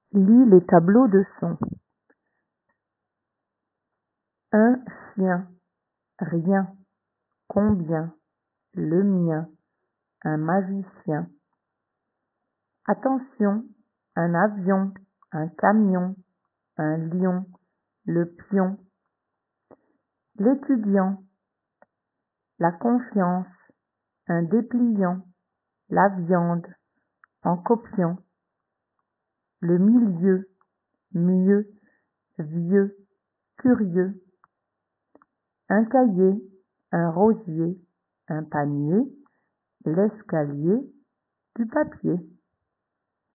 Lis les tableaux de son. Un chien, rien, combien, le mien, un magicien. Attention, un avion, un camion, un lion, le pion. L'étudiant, la confiance, un dépliant, la viande, en copiant. Le milieu, mieux, vieux, curieux. Un cahier, un rosier, un panier, l'escalier, du papier.